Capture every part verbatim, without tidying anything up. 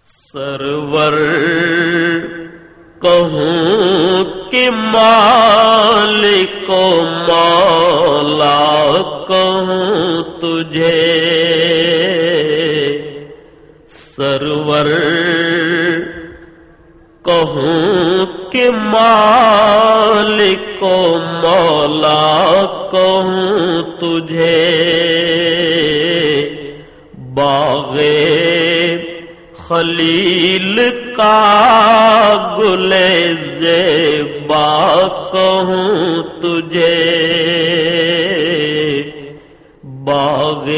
سرور کہوں کہ مالک و مولا کہوں تجھے، سرور کہوں کہ مالک و مولا کہوں تجھے، باغ خلیل کا گل زیبا کہوں تجھے، باغ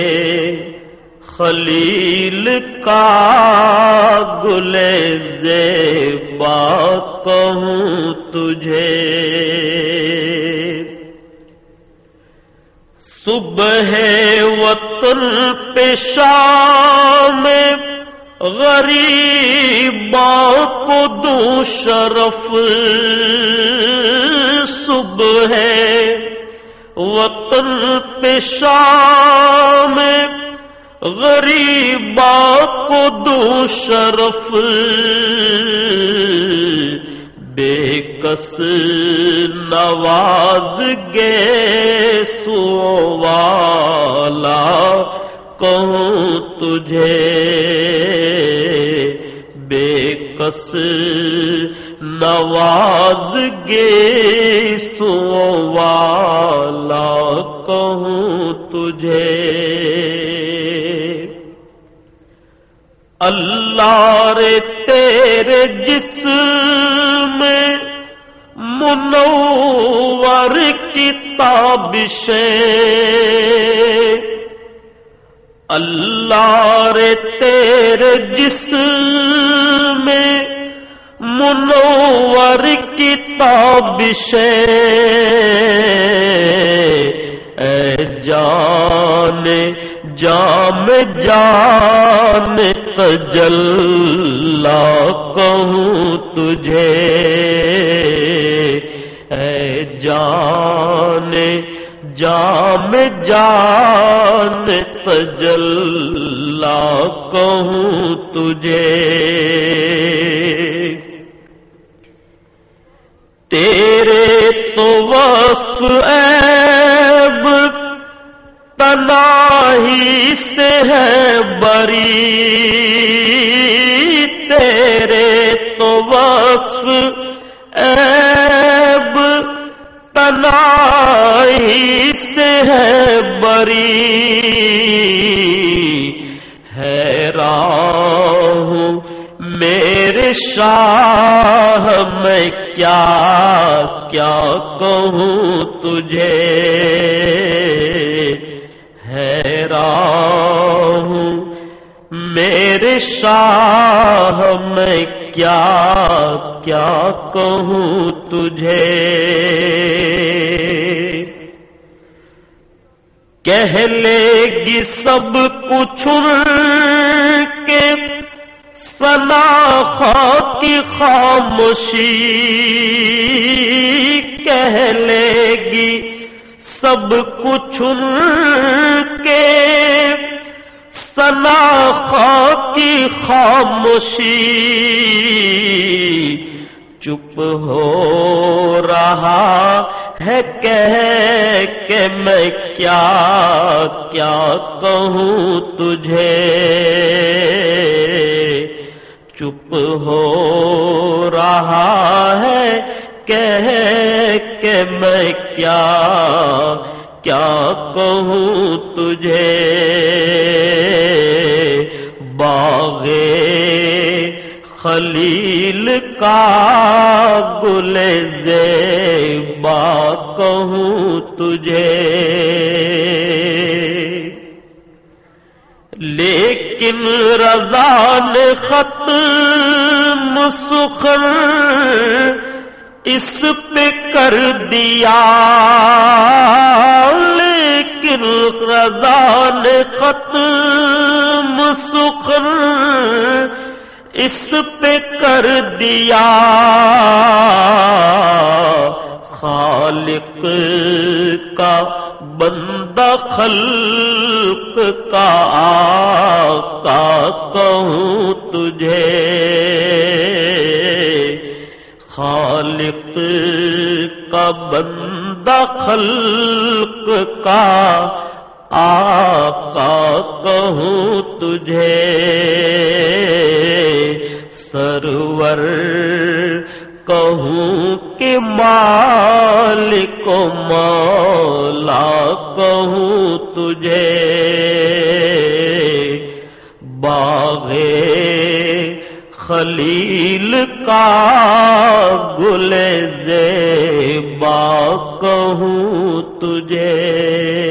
خلیل کا گل زیبا کہوں تجھے، صبح وطن پہ شام غریباں کو دوں شرف، صبح وطن پہ شام غریباں کو دوں شرف، بے کس نواز گے سو والا کہوں تجھے، بے کس نواز گے سو والا کہوں تجھے، اللہ رے تیرے جسم منور کی تابشیں، اللہ رے تیرے جسم منور کی تابشیں، اے جان جام جان تجلا کہوں تجھے، اے جان جام جان تجلا کہوں تجھے، تیرے تو وصف عیب تنہائی سے ہے بری، تیرے تو وصف عیب تنہائی سے ہے بری، حیران ہوں میرے شاہ میں کیا کیا کہوں تجھے، حیران ہوں میرے شاہ میں کیا کیا کہوں تجھے، کہہ لے گی سب کچھ کے ثنا کی خاموشی، کہہ لے گی سب کچھ کے ثنا کی خاموشی، چپ ہو رہا ہے کہہ کہ میں کیا کیا کہوں تجھے، چپ ہو رہا ہے کہہ کہ میں کیا کیا کہوں تجھے، باغ خلیل کا گل زیبا کہوں تجھے، لیکن رضا نے ختم سخن اس پہ کر دیا، لیکن رضا نے ختم سخن اس پہ کر دیا، خالق کا بندہ خلق کا آقا کہوں تجھے، خالق کا بندہ خلق کا آقا کہوں تجھے، سرور کہوں کہ مالک و مولا کہوں تجھے، باغ خلیل کا گل زیبا کہوں تجھے۔